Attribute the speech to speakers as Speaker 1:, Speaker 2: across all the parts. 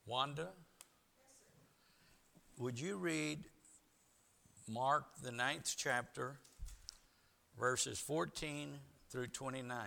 Speaker 1: Wanda, would you read Mark, the 9th chapter, verses 14 through 29?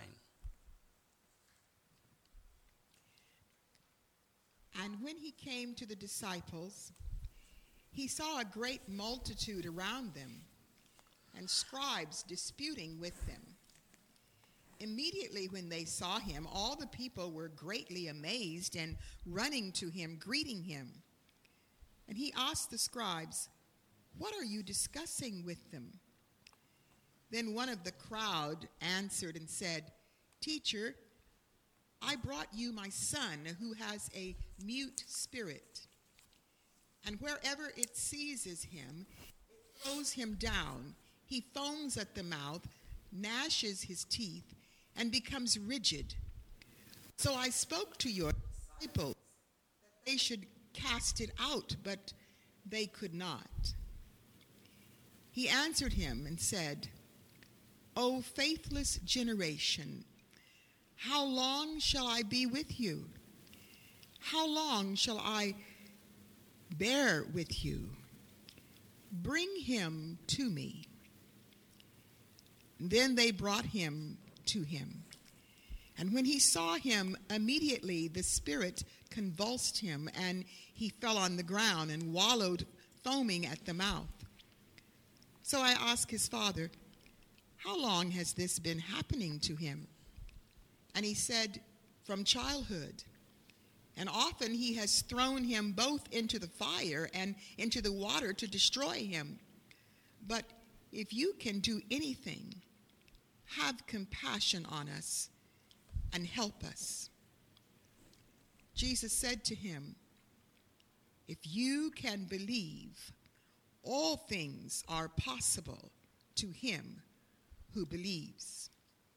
Speaker 2: And when he came to the disciples, he saw a great multitude around them, and scribes disputing with them. Immediately when they saw him, all the people were greatly amazed and running to him, greeting him. And he asked the scribes, "What are you discussing with them?" Then one of the crowd answered and said, "Teacher, I brought you my son who has a mute spirit. And wherever it seizes him, it throws him down. He foams at the mouth, gnashes his teeth, and becomes rigid. So I spoke to your disciples that they should cast it out, but they could not." He answered him and said, "O faithless generation, how long shall I be with you? How long shall I bear with you? Bring him to me." Then they brought him to him. And when he saw him, immediately the spirit convulsed him, and he fell on the ground and wallowed, foaming at the mouth. So I asked his father, "How long has this been happening to him?" And he said, "From childhood. And often he has thrown him both into the fire and into the water to destroy him. But if you can do anything, have compassion on us and help us." Jesus said to him, "If you can believe, all things are possible to him who believes."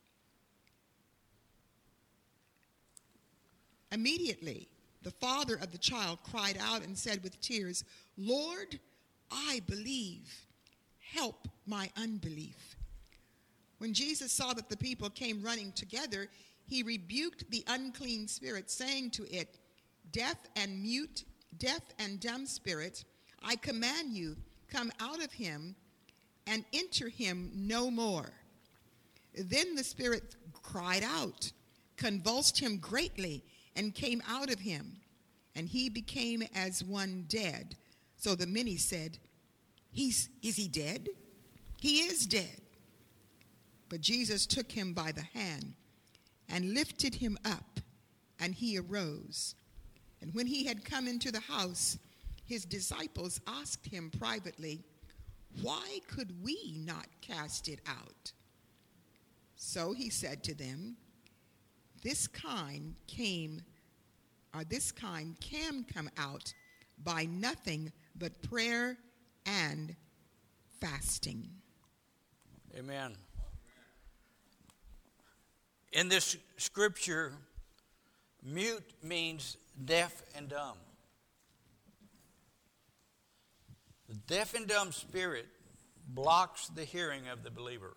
Speaker 2: Immediately, the father of the child cried out and said with tears, "Lord, I believe. Help my unbelief." When Jesus saw that the people came running together, he rebuked the unclean spirit, saying to it, deaf and dumb spirit, I command you, come out of him and enter him no more." Then the spirit cried out, convulsed him greatly, and came out of him, and he became as one dead. So the many said, Is he dead? He is dead." But Jesus took him by the hand and lifted him up, and he arose. And when he had come into the house, his disciples asked him privately, "Why could we not cast it out?" So he said to them, This kind can come out by nothing but prayer and fasting.
Speaker 1: Amen. In this scripture, mute means deaf and dumb. The deaf and dumb spirit blocks the hearing of the believer.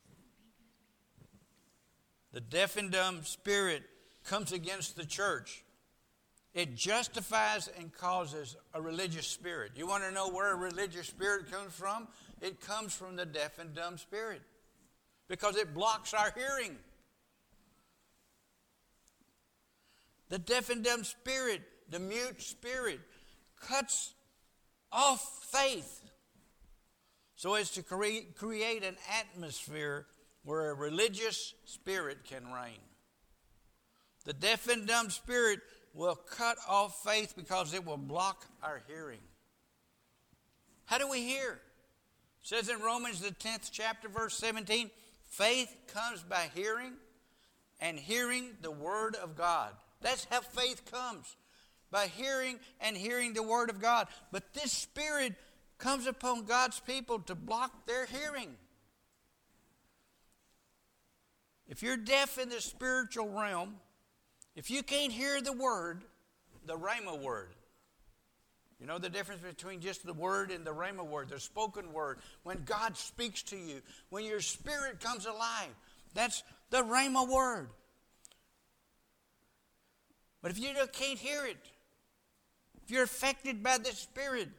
Speaker 1: The deaf and dumb spirit comes against the church. It justifies and causes a religious spirit. You want to know where a religious spirit comes from? It comes from the deaf and dumb spirit because it blocks our hearing. The deaf and dumb spirit, the mute spirit, cuts off faith so as to create an atmosphere where a religious spirit can reign. The deaf and dumb spirit will cut off faith because it will block our hearing. How do we hear? It says in Romans the 10th chapter, verse 17, faith comes by hearing, and hearing the word of God. That's how faith comes, by hearing and hearing the word of God. But this spirit comes upon God's people to block their hearing. If you're deaf in the spiritual realm, if you can't hear the word, the Rhema word, you know the difference between just the word and the Rhema word, the spoken word. When God speaks to you, when your spirit comes alive, that's the Rhema word. But if you can't hear it, if you're affected by the Spirit,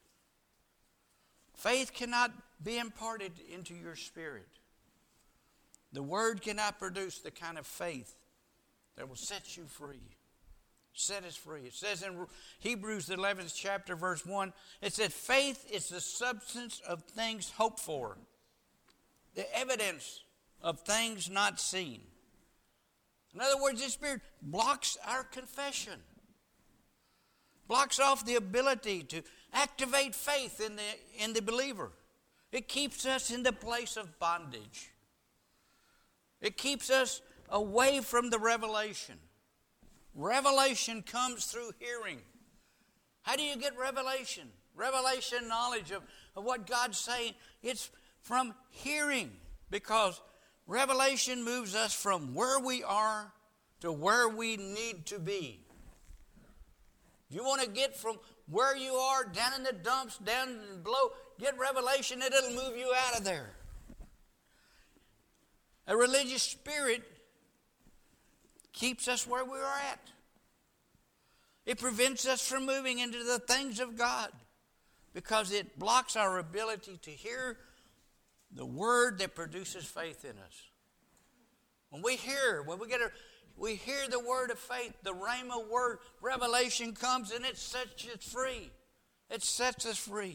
Speaker 1: faith cannot be imparted into your spirit. The Word cannot produce the kind of faith that will set you free. Set us free. It says in Hebrews, the 11th chapter, verse 1, it said, faith is the substance of things hoped for, the evidence of things not seen. In other words, this Spirit blocks our confession, blocks off the ability to activate faith in the believer. It keeps us in the place of bondage. It keeps us away from the revelation. Revelation comes through hearing. How do you get revelation? Revelation knowledge of what God's saying. It's from hearing, because revelation moves us from where we are to where we need to be. You want to get from where you are, down in the dumps, down below, get revelation and it'll move you out of there. A religious spirit keeps us where we are at. It prevents us from moving into the things of God because it blocks our ability to hear the word that produces faith in us. When we hear the word of faith, the Rhema word, revelation comes and it sets us free. It sets us free.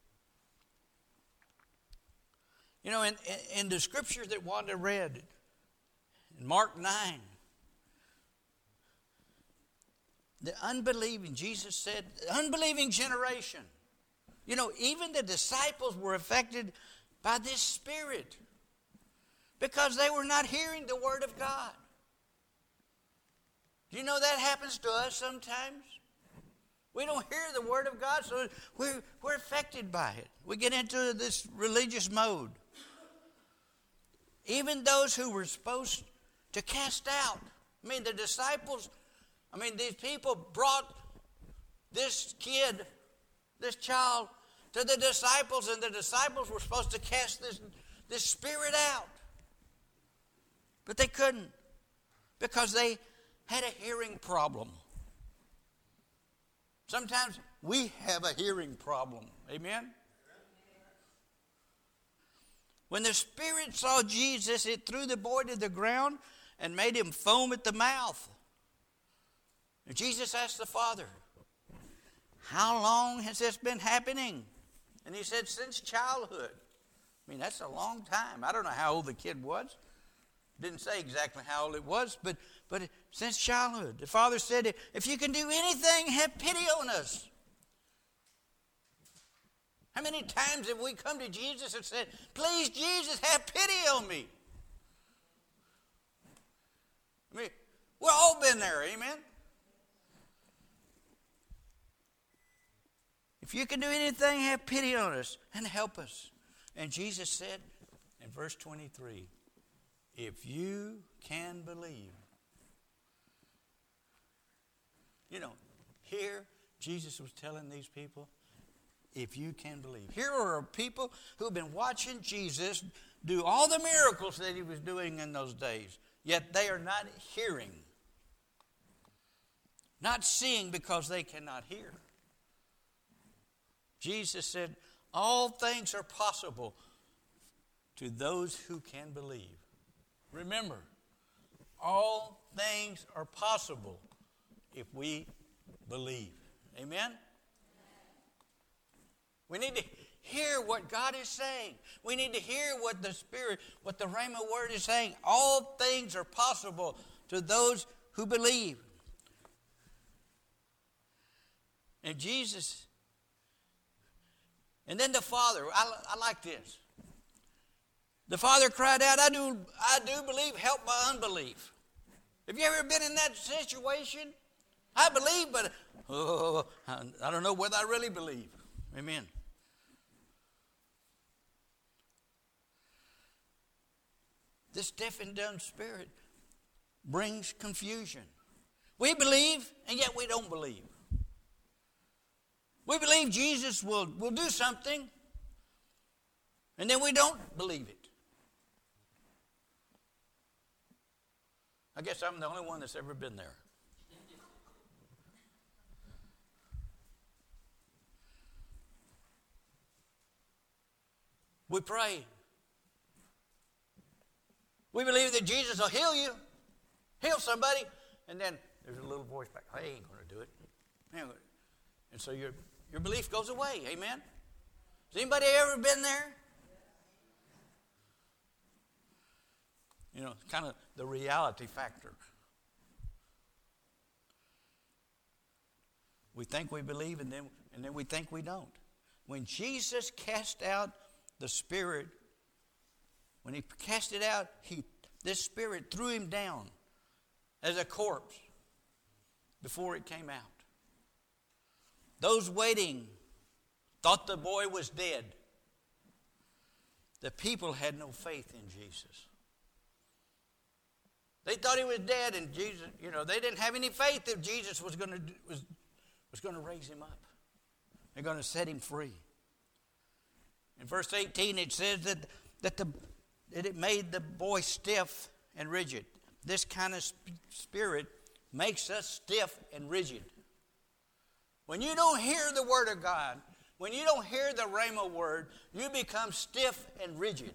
Speaker 1: You know, in the scripture that Wanda read, in Mark 9, the unbelieving, Jesus said, the unbelieving generation. You know, even the disciples were affected by this spirit because they were not hearing the word of God. Do you know that happens to us sometimes? We don't hear the word of God, so we're affected by it. We get into this religious mode. Even those who were supposed to cast out. I mean, the disciples, these people brought this kid, this child, to the disciples, and the disciples were supposed to cast this spirit out. But they couldn't because they had a hearing problem. Sometimes we have a hearing problem. Amen? When the Spirit saw Jesus, it threw the boy to the ground and made him foam at the mouth. And Jesus asked the Father, how long has this been happening? And he said, since childhood. That's a long time. I don't know how old the kid was. Didn't say exactly how old it was, but since childhood. The Father said, if you can do anything, have pity on us. How many times have we come to Jesus and said, please, Jesus, have pity on me? We've all been there, amen? If you can do anything, have pity on us and help us. And Jesus said in verse 23, if you can believe. Here Jesus was telling these people, if you can believe. Here are people who have been watching Jesus do all the miracles that he was doing in those days, yet they are not hearing, not seeing because they cannot hear. Jesus said, all things are possible to those who can believe. Remember, all things are possible if we believe. Amen? We need to hear what God is saying. We need to hear what the Spirit, what the Rhema word is saying. All things are possible to those who believe. And Jesus, and then the Father, I like this. The Father cried out, I do believe, help my unbelief. Have you ever been in that situation? I believe, but I don't know whether I really believe. Amen. This deaf and dumb spirit brings confusion. We believe, and yet we don't believe. We believe Jesus will do something, and then we don't believe it. I guess I'm the only one that's ever been there. We pray. We believe that Jesus will heal you, heal somebody, and then there's a little voice back, I ain't going to do it. And so your belief goes away. Amen? Has anybody ever been there? You know, kind of the reality factor. We think we believe, and then we think we don't. When Jesus cast out the spirit, when he cast it out, this spirit threw him down as a corpse before it came out. Those waiting thought the boy was dead. The people had no faith in Jesus. They thought he was dead, and Jesus, they didn't have any faith that Jesus was going to raise him up. They're going to set him free. In verse 18, it says that it made the boy stiff and rigid. This kind of spirit makes us stiff and rigid. When you don't hear the word of God, when you don't hear the Rhema word, you become stiff and rigid.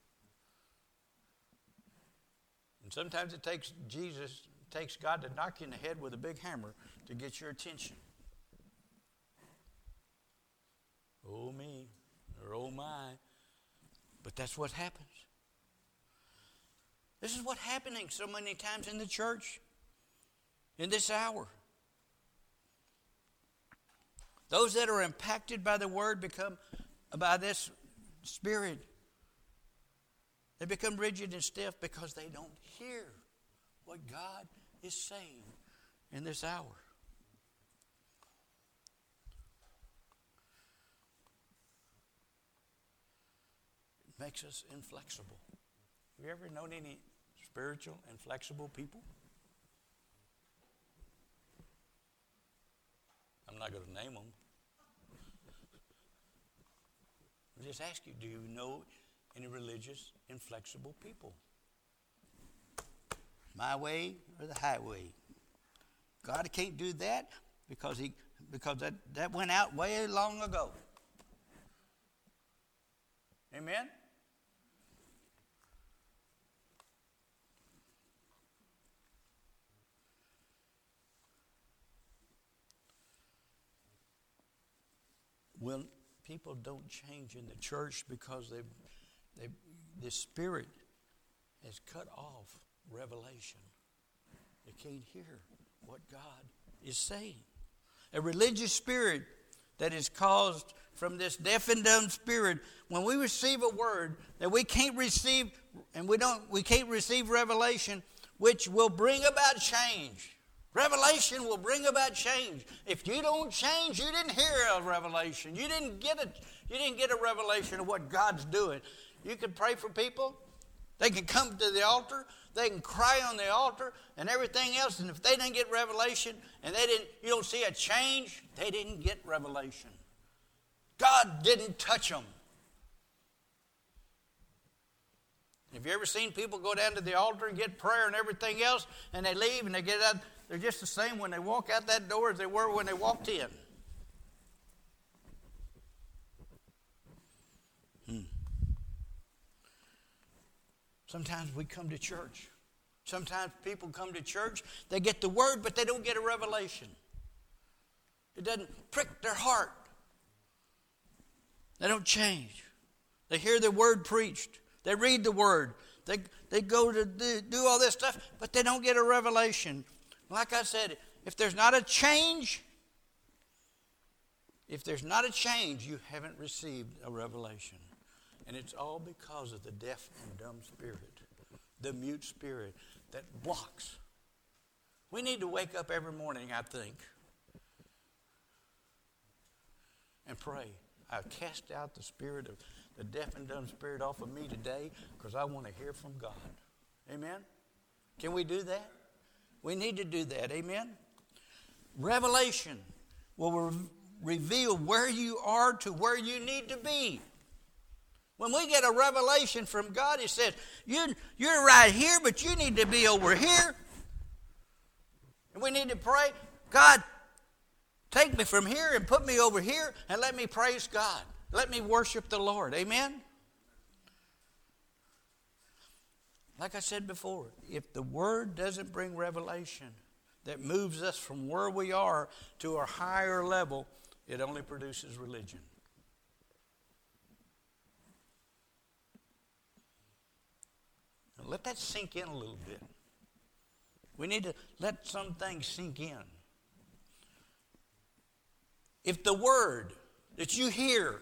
Speaker 1: And sometimes it takes God to knock you in the head with a big hammer to get your attention. Oh me, or oh my. But that's what happens. This is what's happening so many times in the church in this hour. Those that are impacted by the word by this spirit, they become rigid and stiff because they don't hear what God is saying in this hour. It makes us inflexible. Have you ever known any spiritual, inflexible people? I'm not going to name them. I'll just ask you, do you know any religious, inflexible people? My way or the highway? God can't do that because that went out way long ago. Amen? Well, people don't change in the church because the spirit has cut off revelation. They can't hear what God is saying. A religious spirit that is caused from this deaf and dumb spirit, when we receive a word that we can't receive, and we can't receive revelation, which will bring about change. Revelation will bring about change. If you don't change, you didn't hear a revelation. You didn't get a revelation of what God's doing. You can pray for people. They can come to the altar. They can cry on the altar and everything else. And if they didn't get revelation and you don't see a change, they didn't get revelation. God didn't touch them. Have you ever seen people go down to the altar and get prayer and everything else, and they leave and they get out? They're just the same when they walk out that door as they were when they walked in. Sometimes we come to church. Sometimes people come to church, they get the word, but they don't get a revelation. It doesn't prick their heart. They don't change. They hear the word preached. They read the word. They go to do all this stuff, but they don't get a revelation. Like I said, if there's not a change, you haven't received a revelation. And it's all because of the deaf and dumb spirit, the mute spirit that blocks. We need to wake up every morning, I think, and pray. I've cast out the spirit of the deaf and dumb spirit off of me today because I want to hear from God. Amen? Can we do that? We need to do that. Amen? Revelation will reveal where you are to where you need to be. When we get a revelation from God, He says, you're right here, but you need to be over here. And we need to pray, God, take me from here and put me over here and let me praise God. Let me worship the Lord. Amen? Like I said before, if the Word doesn't bring revelation that moves us from where we are to a higher level, it only produces religion. Now let that sink in a little bit. We need to let some things sink in. If the Word that you hear,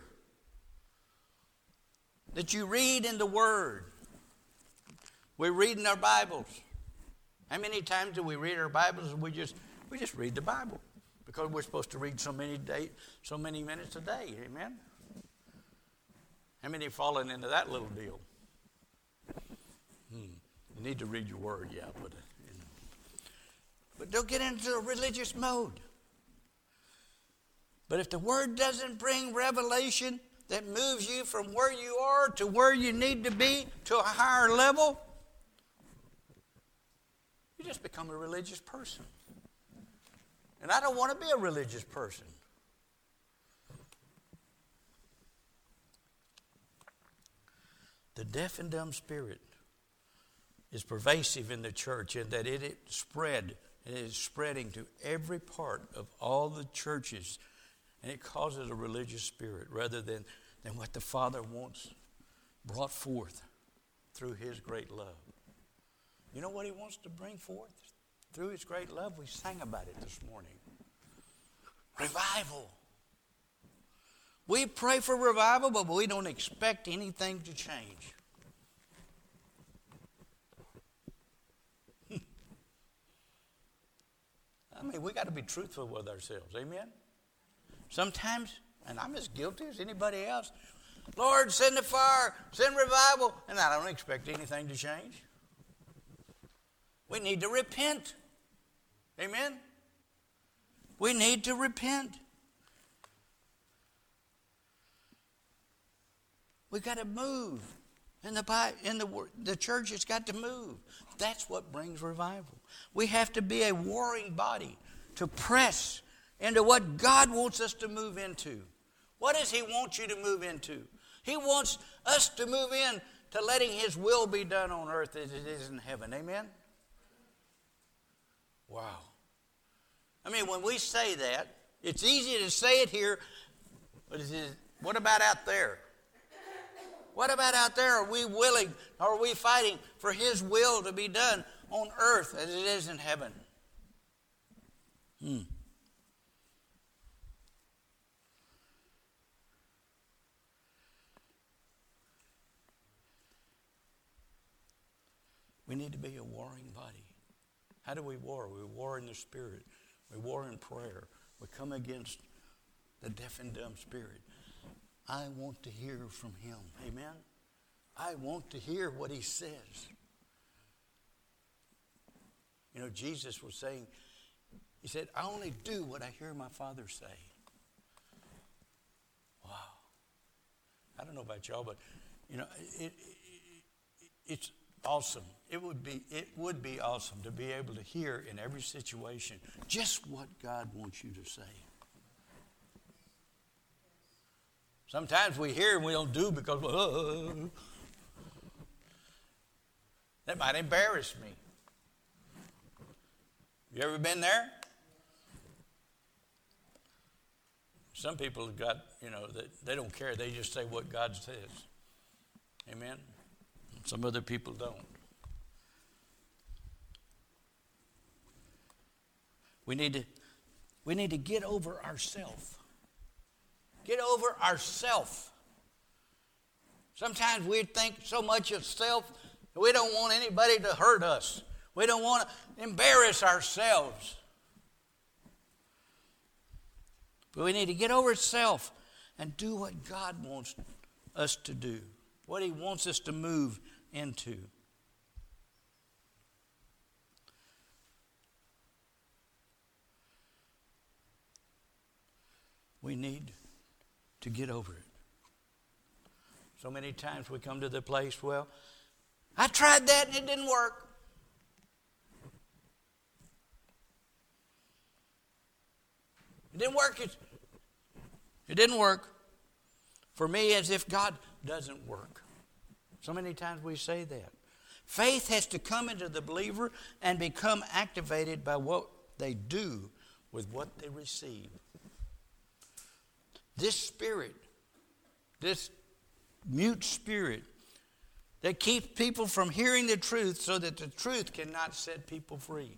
Speaker 1: that you read in the Word, we're reading our Bibles. How many times do we read our Bibles and we just read the Bible? Because we're supposed to read so many minutes a day. Amen? How many have fallen into that little deal? You need to read your Word, yeah, but but don't get into a religious mode. But if the Word doesn't bring revelation that moves you from where you are to where you need to be to a higher level, you just become a religious person. And I don't want to be a religious person. The deaf and dumb spirit is pervasive in the church in that it is spreading to every part of all the churches, and it causes a religious spirit rather than what the Father wants brought forth through His great love. You know what He wants to bring forth through His great love? We sang about it this morning. Revival. We pray for revival, but we don't expect anything to change. I mean, we got to be truthful with ourselves. Amen? Sometimes, and I'm as guilty as anybody else, Lord, send the fire, send revival, and I don't expect anything to change. We need to repent. Amen? We need to repent. We've got to move. The church has got to move. That's what brings revival. We have to be a warring body to press into what God wants us to move into. What does He want you to move into? He wants us to move in to letting His will be done on earth as it is in heaven. Amen? Wow. I mean, when we say that, it's easy to say it here, but what about out there? What about out there? Are we willing, are we fighting for His will to be done on earth as it is in heaven? We need to be a warring body. How do we war? We war in the Spirit. We war in prayer. We come against the deaf and dumb spirit. I want to hear from Him. Amen? I want to hear what He says. You know, Jesus was saying, He said, I only do what I hear my Father say. Wow. I don't know about y'all, but, you know, it's awesome. It would be awesome to be able to hear in every situation just what God wants you to say. Sometimes we hear and we don't do because that might embarrass me. You ever been there? Some people have got, you know, they don't care. They just say what God says. Amen? Some other people don't. We need to get over ourselves. Get over ourselves. Sometimes we think so much of self that we don't want anybody to hurt us. We don't want to embarrass ourselves. But we need to get over self and do what God wants us to do, what He wants us to move into. We need to get over it. So many times we come to the place, well, I tried that and it didn't work. It didn't work. It didn't work for me, as if God doesn't work. So many times we say that. Faith has to come into the believer and become activated by what they do with what they receive. This spirit, this mute spirit that keeps people from hearing the truth so that the truth cannot set people free.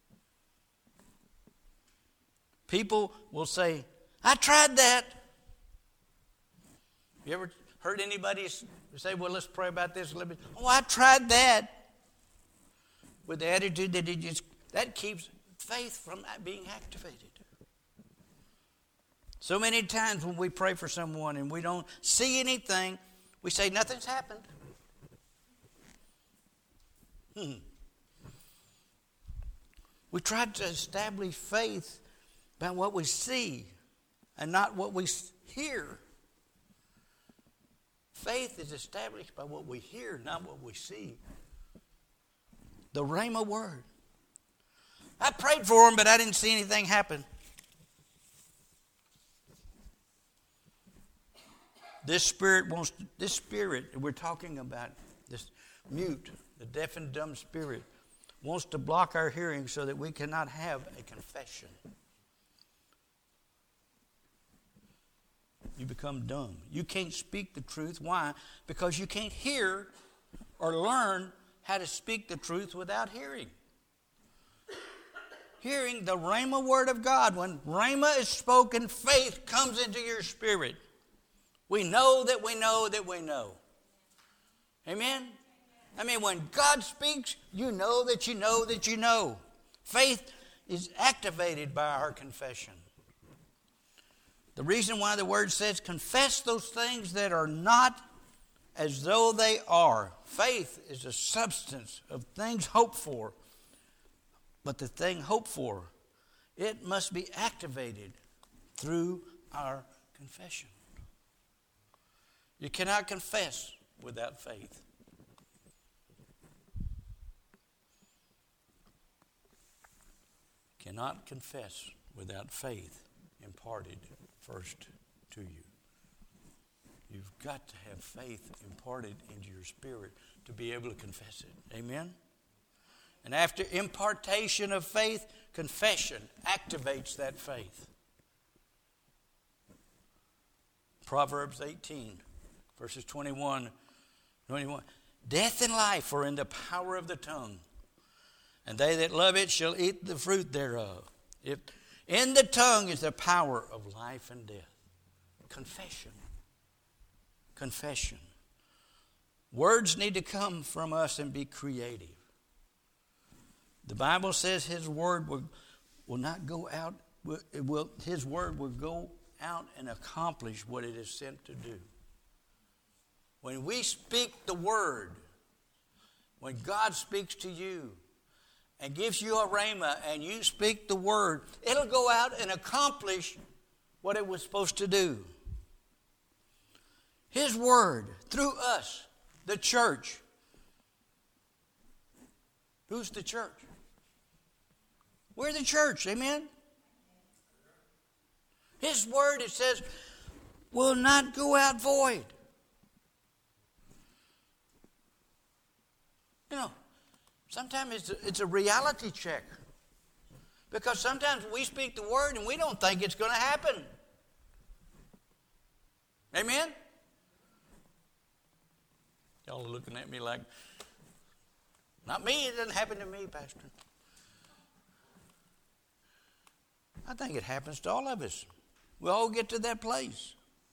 Speaker 1: People will say, I tried that. You ever heard anybody say, well, let's pray about this a little bit? Oh, I tried that. With the attitude that that keeps faith from being activated. So many times when we pray for someone and we don't see anything, we say nothing's happened. We try to establish faith by what we see and not what we hear. Faith is established by what we hear, not what we see. The Rhema word. I prayed for him, but I didn't see anything happen. This spirit we're talking about, this mute, the deaf and dumb spirit, wants to block our hearing so that we cannot have a confession. You become dumb. You can't speak the truth. Why? Because you can't hear or learn how to speak the truth without hearing. Hearing the Rhema word of God. When Rhema is spoken, faith comes into your spirit. We know that we know that we know. Amen? I mean, when God speaks, you know that you know that you know. Faith is activated by our confession. The reason why the word says, confess those things that are not as though they are. Faith is a substance of things hoped for. But the thing hoped for, it must be activated through our confession. You cannot confess without faith. Cannot confess without faith imparted first to you. You've got to have faith imparted into your spirit to be able to confess it. Amen? And after impartation of faith, confession activates that faith. Proverbs 18, verses 21. Death and life are in the power of the tongue, and they that love it shall eat the fruit thereof. In the tongue is the power of life and death. Confession. Confession. Words need to come from us and be creative. The Bible says His word will not go out. His word will go out and accomplish what it is sent to do. When we speak the word, when God speaks to you and gives you a rhema and you speak the word, it'll go out and accomplish what it was supposed to do. His word through us, the church. Who's the church? We're the church, amen? His word, it says, will not go out void. You know, sometimes it's a reality check. Because sometimes we speak the word and we don't think it's going to happen. Amen? Y'all are looking at me like, not me, it doesn't happen to me, Pastor. I think it happens to all of us. We all get to that place.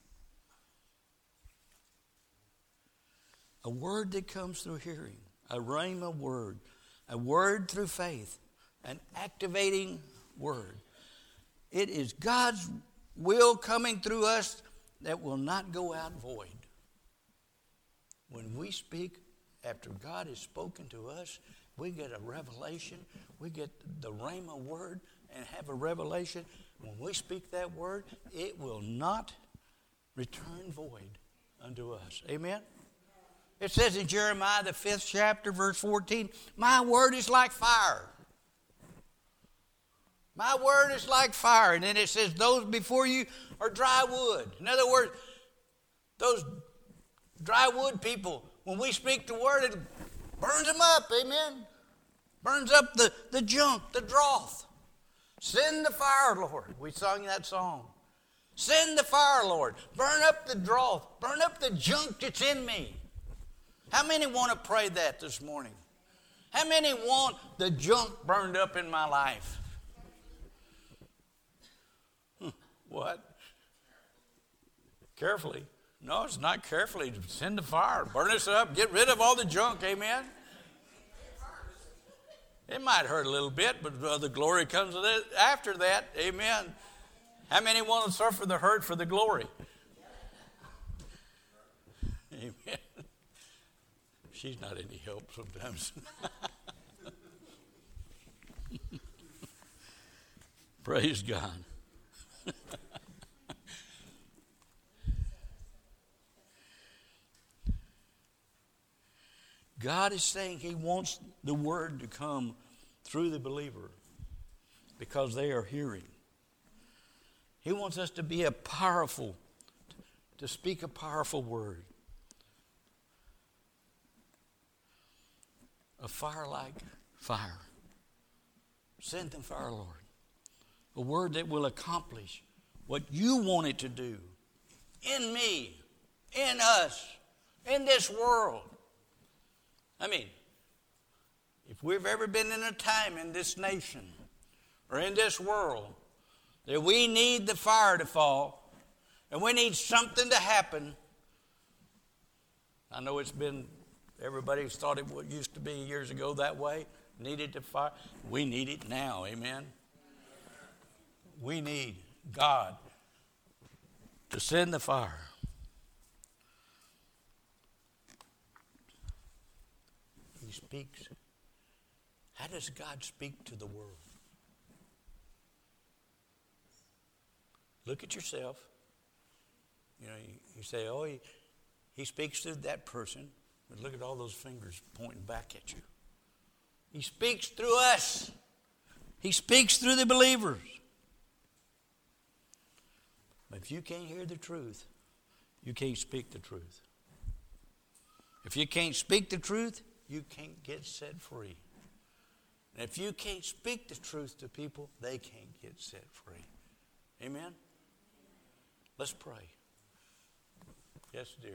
Speaker 1: A word that comes through hearing, a rhema word, a word through faith, an activating word. It is God's will coming through us that will not go out void. When we speak after God has spoken to us, we get a revelation. We get the rhema word and have a revelation. When we speak that word, it will not return void unto us. Amen? It says in Jeremiah, the 5th chapter, verse 14, my word is like fire. My word is like fire. And then it says, those before you are dry wood. In other words, those dry wood people, when we speak the word, Burns them up, amen. Burns up the junk, the dross. Send the fire, Lord. We sung that song. Send the fire, Lord. Burn up the dross. Burn up the junk that's in me. How many want to pray that this morning? How many want the junk burned up in my life? What? Carefully. No, it's not carefully. Send the fire. Burn us up. Get rid of all the junk. Amen? It might hurt a little bit, but the glory comes after that. Amen. How many want to suffer the hurt for the glory? Amen. She's not any help sometimes. Praise God. God is saying He wants the word to come through the believer because they are hearing. He wants us to be to speak a powerful word. A fire like fire. Send the fire, Lord. A word that will accomplish what you want it to do in me, in us, in this world. I mean, if we've ever been in a time in this nation or in this world that we need the fire to fall and we need something to happen, I know it's been, everybody's thought it used to be years ago that way, needed the fire. We need it now, amen? We need God to send the fire. He speaks. How does God speak to the world? Look at yourself. You know, you say, oh, he speaks to that person. But look at all those fingers pointing back at you. He speaks through us. He speaks through the believers. But if you can't hear the truth, you can't speak the truth. If you can't speak the truth, you can't get set free. And if you can't speak the truth to people, they can't get set free. Amen? Let's pray. Yes, dear.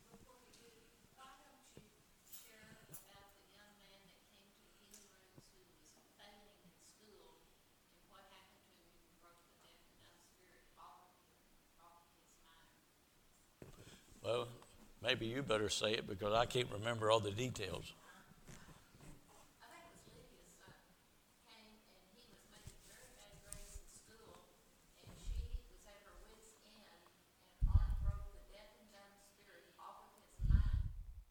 Speaker 1: Well, maybe you better say it because I can't remember all the details.
Speaker 3: I think it was Lydia's son came and he was making very bad grades in school, and she was at her wit's end, and Art broke the deaf and dumb spirit off of his mind.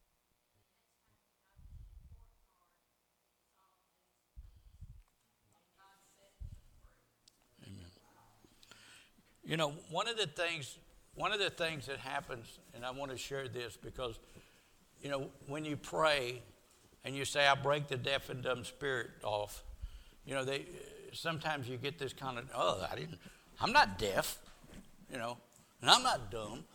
Speaker 1: Amen. You know, one of the things that happens, and I want to share this because, you know, when you pray and you say, I break the deaf and dumb spirit off, you know, sometimes you get this kind of, I'm not deaf, you know, and I'm not dumb.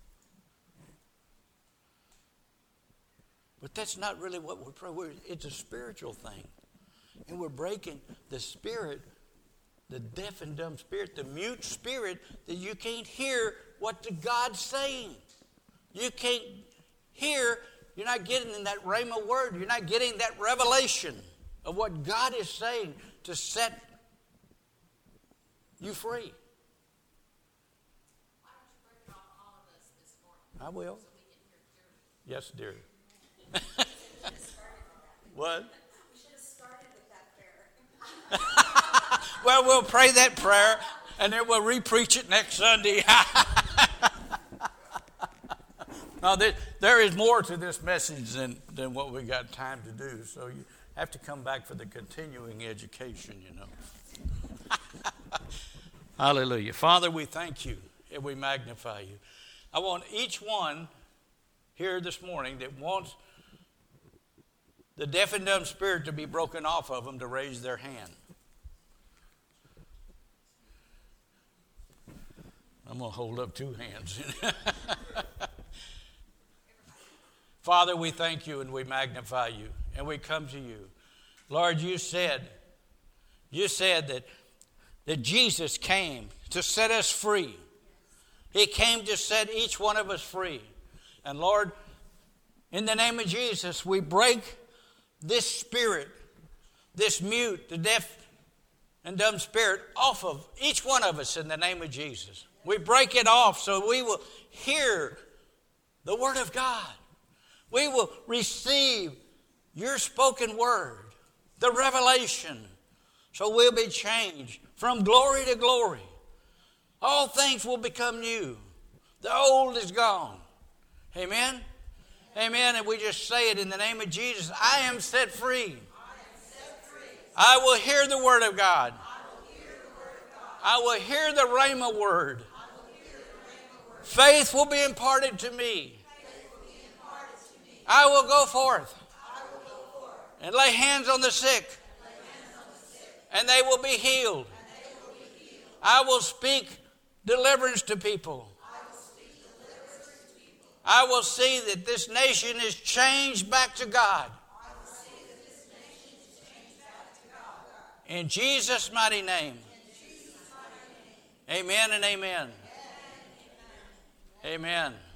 Speaker 1: But that's not really what we're praying. It's a spiritual thing. And we're breaking the spirit, the deaf and dumb spirit, the mute spirit that you can't hear what the God's saying. You can't hear, you're not getting in that rhema word. You're not getting that revelation of what God is saying to set you free.
Speaker 3: Why don't you break it off all of us this morning?
Speaker 1: I will.
Speaker 3: So we can hear clearly.
Speaker 1: Yes, dear. What?
Speaker 3: We should have started with that prayer.
Speaker 1: Well, we'll pray that prayer, and then we'll re-preach it next Sunday. No, there is more to this message than what we got time to do. So you have to come back for the continuing education, you know. Hallelujah. Father, we thank you and we magnify you. I want each one here this morning that wants the deaf and dumb spirit to be broken off of them to raise their hand. I'm going to hold up two hands. Father, we thank you and we magnify you and we come to you. Lord, you said that Jesus came to set us free. He came to set each one of us free. And Lord, in the name of Jesus, we break this spirit, this mute, the deaf and dumb spirit off of each one of us in the name of Jesus. We break it off so we will hear the word of God. We will receive your spoken word, the revelation, so we'll be changed from glory to glory. All things will become new. The old is gone. Amen? Amen. And we just say it in the name of Jesus. I am set free. I will hear the word of God. I will hear the Rhema word. Faith will be imparted to me. I will go forth and lay hands on the sick, and they will be healed. I will speak deliverance to people. I will see that this nation is changed back to God. In Jesus' mighty name. Amen and amen. Amen.